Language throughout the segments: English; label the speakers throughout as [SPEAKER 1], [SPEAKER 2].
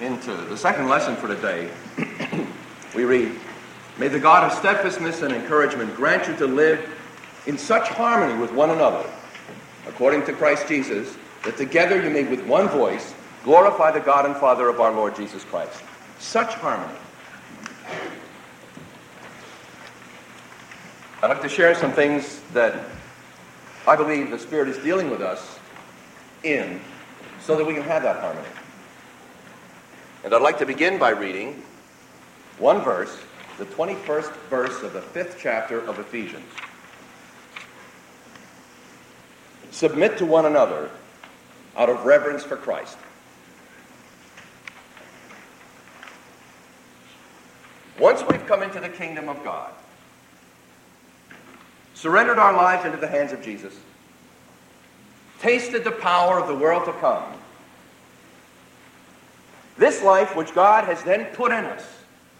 [SPEAKER 1] into the second lesson for today, we read, "May the God of steadfastness and encouragement grant you to live in such harmony with one another, according to Christ Jesus, that together you may with one voice glorify the God and Father of our Lord Jesus Christ." Such harmony. I'd like to share some things that I believe the Spirit is dealing with us in so that we can have that harmony. And I'd like to begin by reading one verse, the 21st verse of the 5th chapter of Ephesians. "Submit to one another out of reverence for Christ." Once we've come into the kingdom of God, surrendered our lives into the hands of Jesus, tasted the power of the world to come, this life which God has then put in us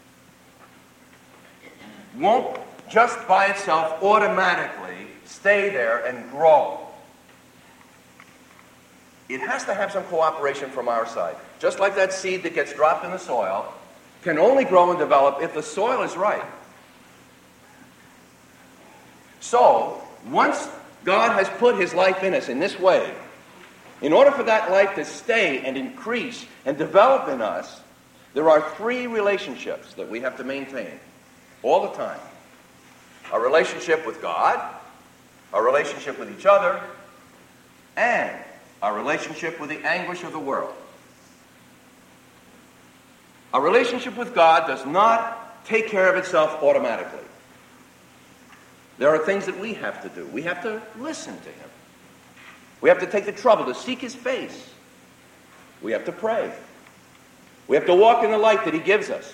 [SPEAKER 1] won't just by itself automatically stay there and grow. It has to have some cooperation from our side. Just like that seed that gets dropped in the soil can only grow and develop if the soil is right. So, once God has put his life in us in this way, in order for that life to stay and increase and develop in us, there are three relationships that we have to maintain all the time. Our relationship with God, our relationship with each other, and our relationship with the anguish of the world. Our relationship with God does not take care of itself automatically. There are things that we have to do. We have to listen to him. We have to take the trouble to seek his face. We have to pray. We have to walk in the light that he gives us.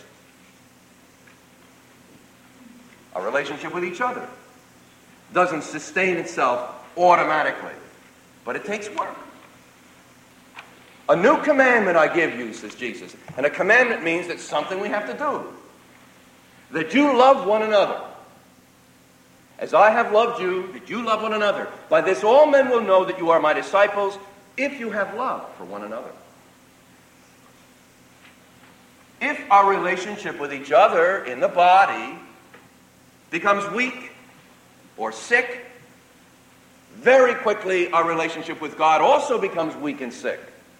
[SPEAKER 1] Our relationship with each other doesn't sustain itself automatically, but it takes work. "A new commandment I give you," says Jesus. And a commandment means that something we have to do. "That you love one another. As I have loved you, that you love one another. By this all men will know that you are my disciples, if you have love for one another." If our relationship with each other in the body becomes weak or sick, very quickly our relationship with God also becomes weak and sick.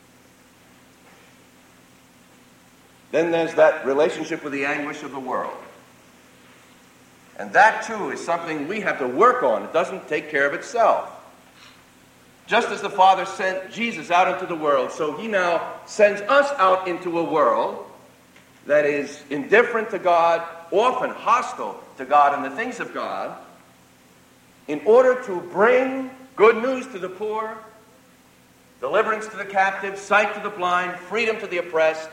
[SPEAKER 1] Then there's that relationship with the anguish of the world. And that, too, is something we have to work on. It doesn't take care of itself. Just as the Father sent Jesus out into the world, so he now sends us out into a world that is indifferent to God, often hostile to God and the things of God, in order to bring good news to the poor, deliverance to the captive, sight to the blind, freedom to the oppressed.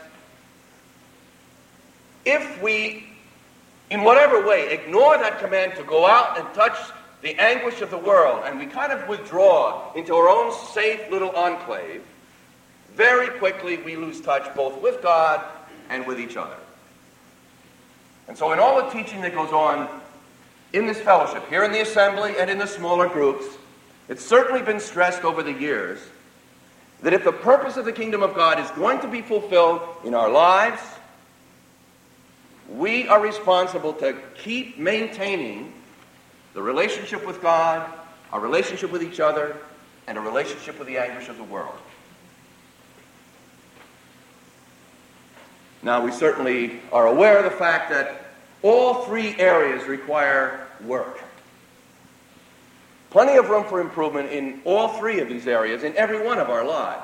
[SPEAKER 1] If we, in whatever way, ignore that command to go out and touch the anguish of the world, and we kind of withdraw into our own safe little enclave, very quickly we lose touch both with God and with each other. And so in all the teaching that goes on in this fellowship, here in the assembly and in the smaller groups, it's certainly been stressed over the years that if the purpose of the kingdom of God is going to be fulfilled in our lives, we are responsible to keep maintaining the relationship with God, our relationship with each other, and a relationship with the anguish of the world. Now, we certainly are aware of the fact that all three areas require work. Plenty of room for improvement in all three of these areas in every one of our lives.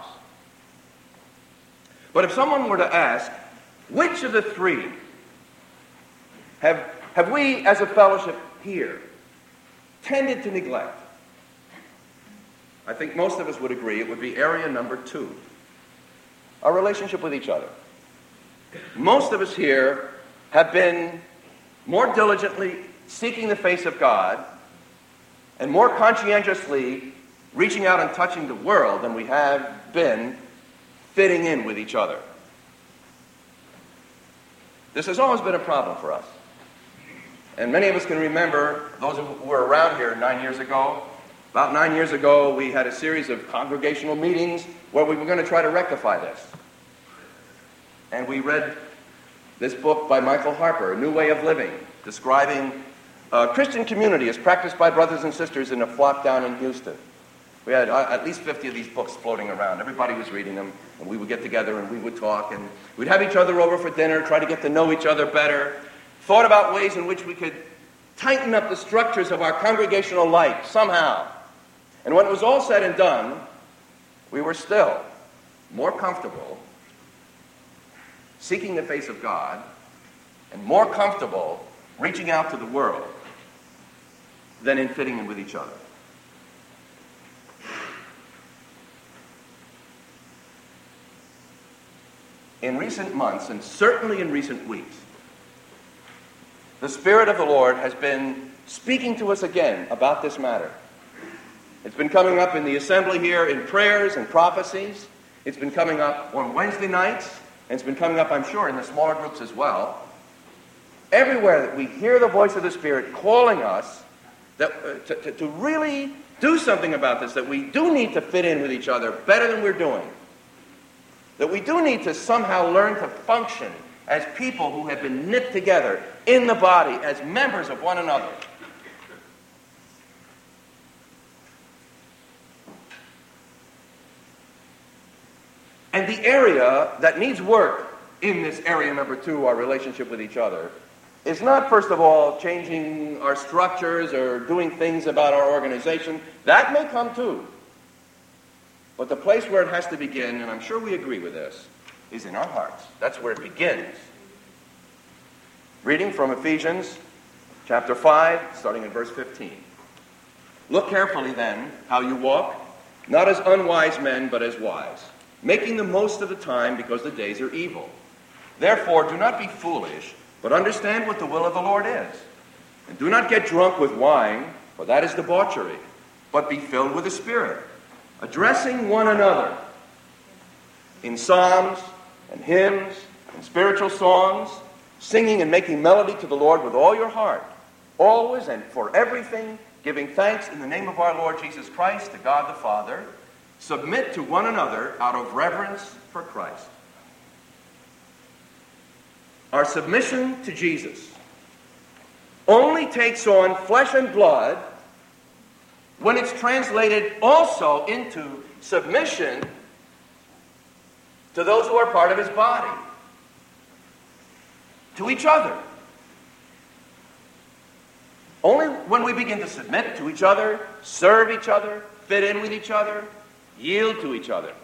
[SPEAKER 1] But if someone were to ask, which of the three have we as a fellowship here tended to neglect? I think most of us would agree it would be area number 2, our relationship with each other. Most of us here have been more diligently seeking the face of God and more conscientiously reaching out and touching the world than we have been fitting in with each other. This has always been a problem for us. And many of us can remember, those who were around here 9 years ago, about 9 years ago, we had a series of congregational meetings where we were going to try to rectify this. And we read this book by Michael Harper, A New Way of Living, describing Christian community as practiced by brothers and sisters in a flock down in Houston. We had at least 50 of these books floating around. Everybody was reading them, and we would get together and we would talk, and we'd have each other over for dinner, try to get to know each other better, thought about ways in which we could tighten up the structures of our congregational life somehow. And when it was all said and done, we were still more comfortable seeking the face of God and more comfortable reaching out to the world than in fitting in with each other. In recent months, and certainly in recent weeks, the Spirit of the Lord has been speaking to us again about this matter. It's been coming up in the assembly here in prayers and prophecies. It's been coming up on Wednesday nights, and it's been coming up, I'm sure, in the smaller groups as well. Everywhere that we hear the voice of the Spirit calling us to really do something about this, that we do need to fit in with each other better than we're doing. That we do need to somehow learn to function as people who have been knit together in the body, as members of one another. And the area that needs work in this area number 2, our relationship with each other, is not, first of all, changing our structures or doing things about our organization. That may come too. But the place where it has to begin, and I'm sure we agree with this, is in our hearts. That's where it begins. Reading from Ephesians chapter 5, starting in verse 15. Look carefully then how you walk, not as unwise men, but as wise, making the most of the time because the days are evil. Therefore, do not be foolish, but understand what the will of the Lord is. And do not get drunk with wine, for that is debauchery, but be filled with the Spirit, addressing one another in psalms and hymns and spiritual songs, singing and making melody to the Lord with all your heart, always and for everything, giving thanks in the name of our Lord Jesus Christ to God the Father. Submit to one another out of reverence for Christ. Our submission to Jesus only takes on flesh and blood when it's translated also into submission to those who are part of his body, to each other. Only when we begin to submit to each other, serve each other, fit in with each other, yield to each other.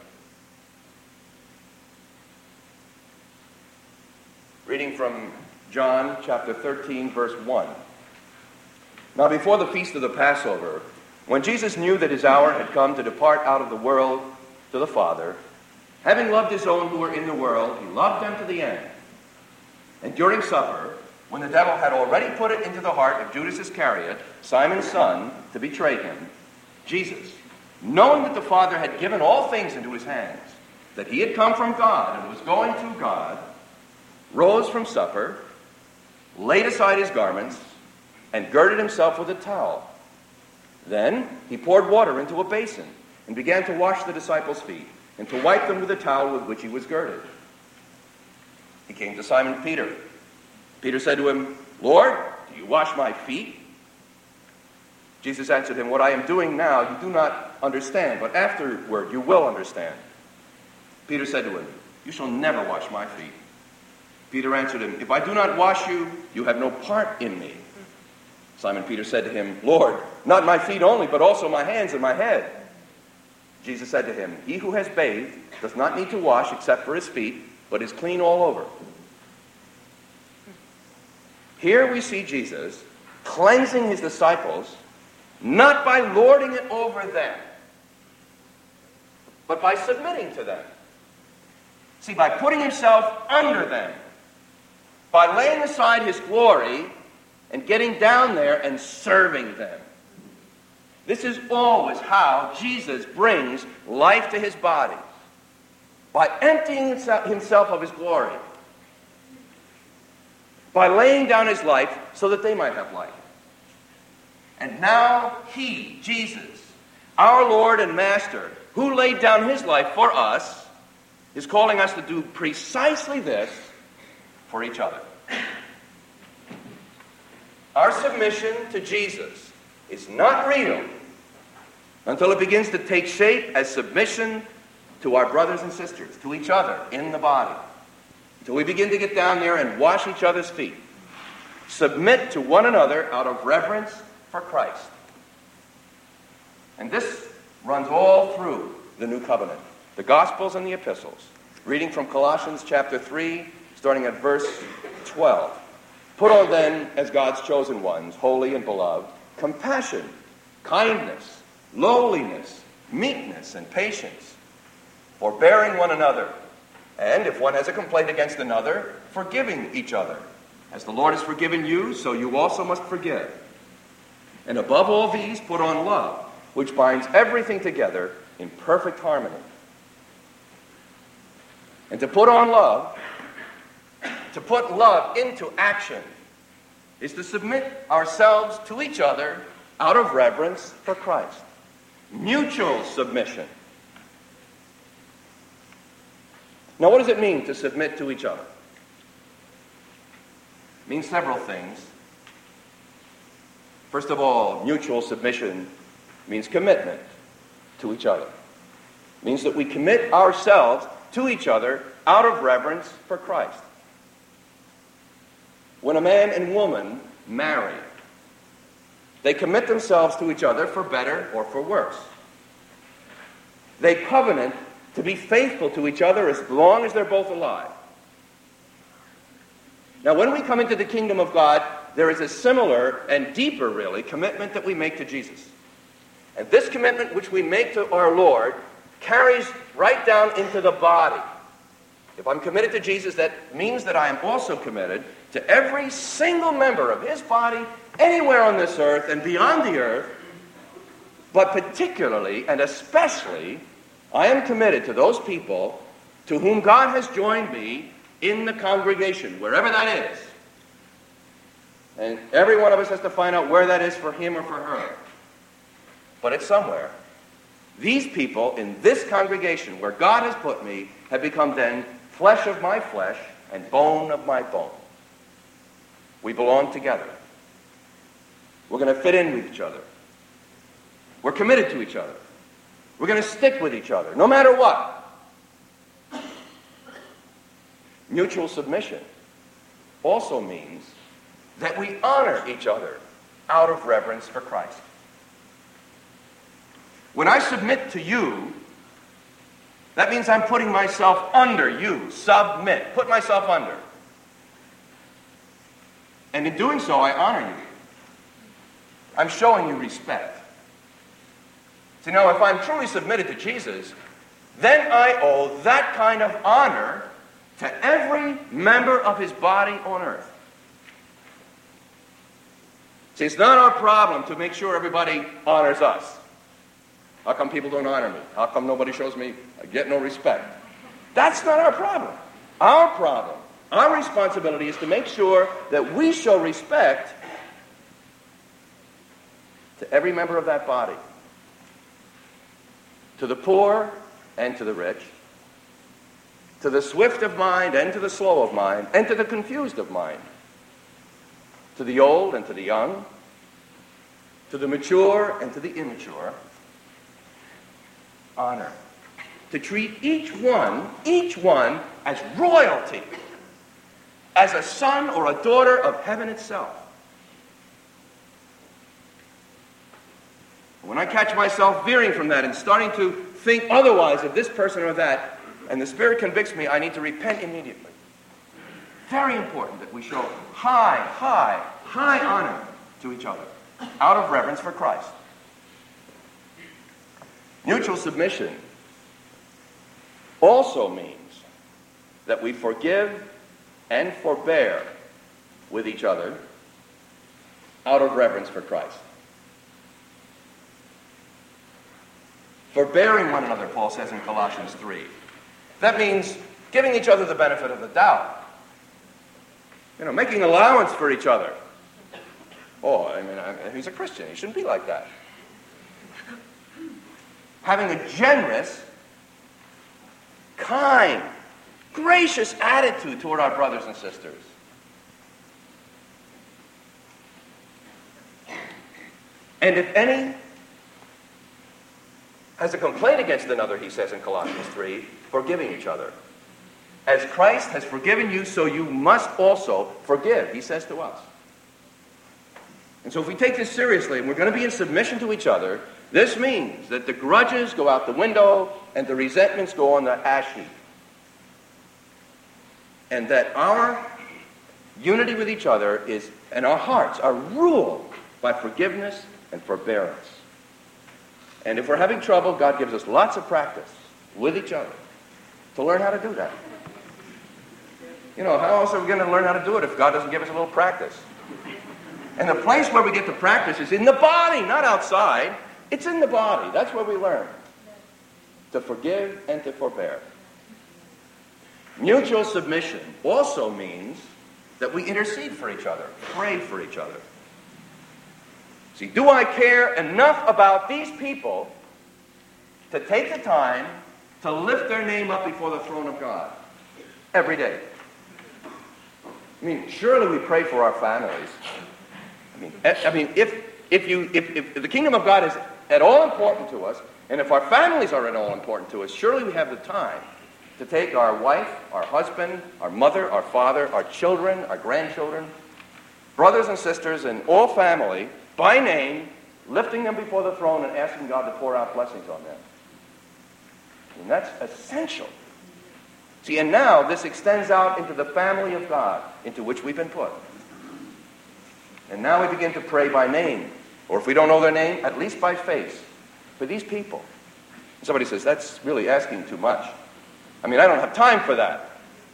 [SPEAKER 1] Reading from John chapter 13, verse 1. Now before the feast of the Passover, when Jesus knew that his hour had come to depart out of the world to the Father, having loved his own who were in the world, he loved them to the end. And during supper, when the devil had already put it into the heart of Judas Iscariot, Simon's son, to betray him, Jesus, knowing that the Father had given all things into his hands, that he had come from God and was going to God, rose from supper, laid aside his garments, and girded himself with a towel. Then he poured water into a basin and began to wash the disciples' feet and to wipe them with the towel with which he was girded. He came to Simon Peter. Peter said to him, Lord, do you wash my feet? Jesus answered him, what I am doing now you do not understand, but afterward you will understand. Peter said to him, you shall never wash my feet. Peter answered him, if I do not wash you, you have no part in me. Simon Peter said to him, Lord, not my feet only, but also my hands and my head. Jesus said to him, he who has bathed does not need to wash except for his feet, but is clean all over. Here we see Jesus cleansing his disciples, not by lording it over them, but by submitting to them. See, by putting himself under them, by laying aside his glory and getting down there and serving them. This is always how Jesus brings life to his body, by emptying himself of his glory, by laying down his life so that they might have life. And now he, Jesus, our Lord and Master, who laid down his life for us, is calling us to do precisely this for each other. Our submission to Jesus is not real until it begins to take shape as submission to our brothers and sisters, to each other in the body. Until we begin to get down there and wash each other's feet. Submit to one another out of reverence for Christ. And this runs all through the New Covenant, the Gospels and the Epistles. Reading from Colossians chapter 3, starting at verse 12. Put on then, as God's chosen ones, holy and beloved, compassion, kindness, lowliness, meekness, and patience, forbearing one another, and if one has a complaint against another, forgiving each other. As the Lord has forgiven you, so you also must forgive. And above all these, put on love, which binds everything together in perfect harmony. And to put on love, to put love into action, is to submit ourselves to each other out of reverence for Christ. Mutual submission. Now, what does it mean to submit to each other? It means several things. First of all, mutual submission means commitment to each other. It means that we commit ourselves to each other out of reverence for Christ. When a man and woman marry, they commit themselves to each other for better or for worse. They covenant to be faithful to each other as long as they're both alive. Now, when we come into the kingdom of God, there is a similar and deeper, really, commitment that we make to Jesus. And this commitment which we make to our Lord carries right down into the body. If I'm committed to Jesus, that means that I am also committed to every single member of his body anywhere on this earth and beyond the earth, but particularly and especially, I am committed to those people to whom God has joined me in the congregation, wherever that is. And every one of us has to find out where that is for him or for her. But it's somewhere. These people in this congregation where God has put me have become then flesh of my flesh and bone of my bone. We belong together. We're going to fit in with each other. We're committed to each other. We're going to stick with each other, no matter what. Mutual submission also means that we honor each other out of reverence for Christ. When I submit to you, that means I'm putting myself under you. Submit. Put myself under. And in doing so, I honor you. I'm showing you respect. See, now, if I'm truly submitted to Jesus, then I owe that kind of honor to every member of his body on earth. See, it's not our problem to make sure everybody honors us. How come people don't honor me? How come nobody shows me, I get no respect? That's not our problem. Our problem, our responsibility is to make sure that we show respect to every member of that body. To the poor and to the rich. To the swift of mind and to the slow of mind, and to the confused of mind. To the old and to the young. To the mature and to the immature. Honor. To treat each one as royalty, as a son or a daughter of heaven itself. When I catch myself veering from that and starting to think otherwise of this person or that, and the Spirit convicts me, I need to repent immediately. Very important that we show high honor to each other out of reverence for Christ. Mutual submission also means that we forgive and forbear with each other out of reverence for Christ. Forbearing one another, Paul says in Colossians 3. That means giving each other the benefit of the doubt. Making allowance for each other. He's a Christian. He shouldn't be like that. Having a generous, kind, gracious attitude toward our brothers and sisters. And if any has a complaint against another, he says in Colossians 3, forgiving each other. As Christ has forgiven you, so you must also forgive, he says to us. And so if we take this seriously, and we're going to be in submission to each other, this means that the grudges go out the window and the resentments go on the ash heap. And that our unity with each other is, and our hearts are ruled by forgiveness and forbearance. And if we're having trouble, God gives us lots of practice with each other to learn how to do that. You know, how else are we going to learn how to do it if God doesn't give us a little practice? And the place where we get to practice is in the body, not outside. It's in the body. That's where we learn to forgive and to forbear. Mutual submission also means that we intercede for each other, pray for each other. See, do I care enough about these people to take the time to lift their name up before the throne of God every day? I mean, surely we pray for our families. I mean, if the kingdom of God is at all important to us, and if our families are at all important to us, surely we have the time to take our wife, our husband, our mother, our father, our children, our grandchildren, brothers and sisters, and all family, by name, lifting them before the throne and asking God to pour out blessings on them. And that's essential. See, and now this extends out into the family of God, into which we've been put. And now we begin to pray by name, or if we don't know their name, at least by face, for these people. Somebody says, that's really asking too much. I mean, I don't have time for that.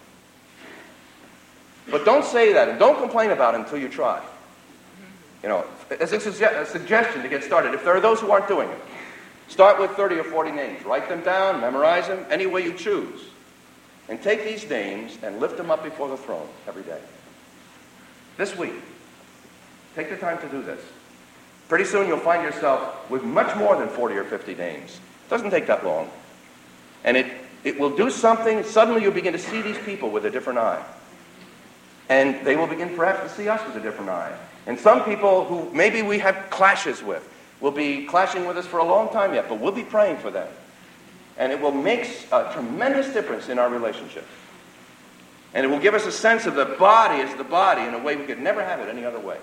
[SPEAKER 1] But don't say that, and don't complain about it until you try. You know, as a suggestion to get started, if there are those who aren't doing it, start with 30 or 40 names. Write them down, memorize them, any way you choose. And take these names and lift them up before the throne every day. This week, take the time to do this. Pretty soon you'll find yourself with much more than 40 or 50 names. It doesn't take that long. And it will do something. Suddenly you'll begin to see these people with a different eye. And they will begin perhaps to see us with a different eye. And some people who maybe we have clashes with will be clashing with us for a long time yet, but we'll be praying for them. And it will make a tremendous difference in our relationship. And it will give us a sense of the body as the body in a way we could never have it any other way.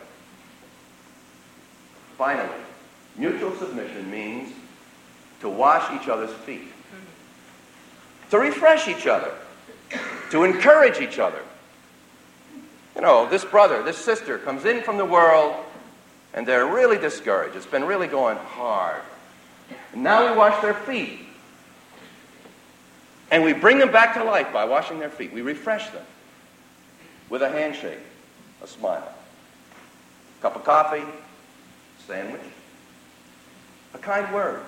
[SPEAKER 1] Finally, mutual submission means to wash each other's feet, to refresh each other, to encourage each other. You know, this brother, this sister comes in from the world, and they're really discouraged. It's been really going hard. And now we wash their feet. And we bring them back to life by washing their feet. We refresh them with a handshake, a smile, a cup of coffee, a sandwich, a kind word,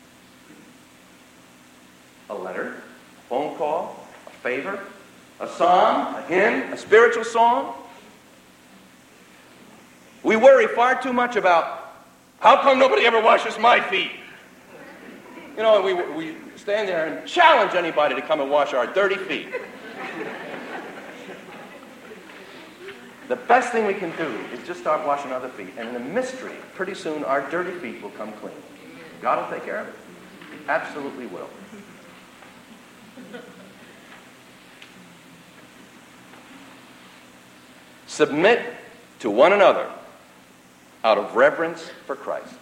[SPEAKER 1] a letter, a phone call, a favor, a psalm, a hymn, a spiritual song. We worry far too much about, how come nobody ever washes my feet? You know, we stand there and challenge anybody to come and wash our dirty feet. The best thing we can do is just start washing other feet. And in a mystery, pretty soon our dirty feet will come clean. God will take care of it. He absolutely will. Submit to one another out of reverence for Christ.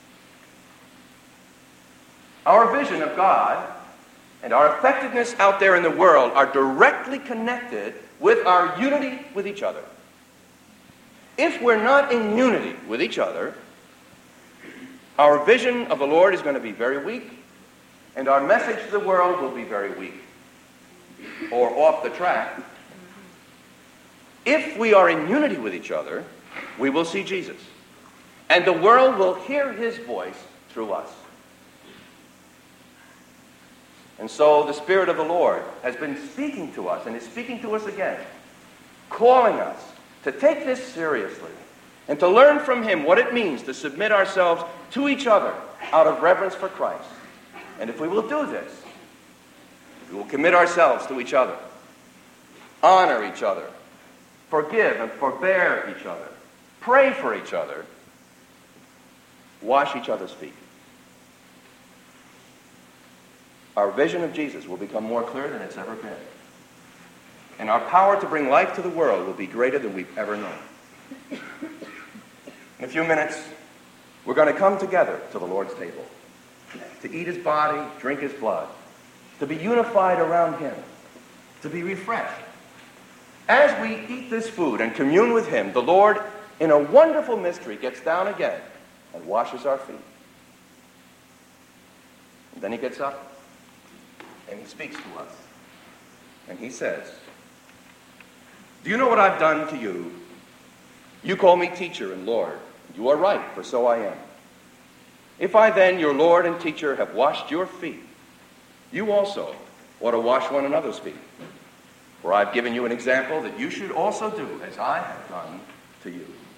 [SPEAKER 1] Our vision of God and our effectiveness out there in the world are directly connected with our unity with each other. If we're not in unity with each other, our vision of the Lord is going to be very weak, and our message to the world will be very weak or off the track. If we are in unity with each other, we will see Jesus, and the world will hear his voice through us. And so the Spirit of the Lord has been speaking to us and is speaking to us again, calling us to take this seriously and to learn from him what it means to submit ourselves to each other out of reverence for Christ. And if we will do this, We will commit ourselves to each other, honor each other, forgive and forbear each other, pray for each other, wash each other's feet. Our vision of Jesus will become more clear than it's ever been. And our power to bring life to the world will be greater than we've ever known. In a few minutes, we're going to come together to the Lord's table, to eat his body, drink his blood, to be unified around him, to be refreshed. As we eat this food and commune with him, the Lord, in a wonderful mystery, gets down again and washes our feet. And then he gets up and he speaks to us. And he says, "Do you know what I've done to you? You call me teacher and Lord. You are right, for so I am. If I then, your Lord and teacher, have washed your feet, you also ought to wash one another's feet. For I've given you an example that you should also do as I have done to you."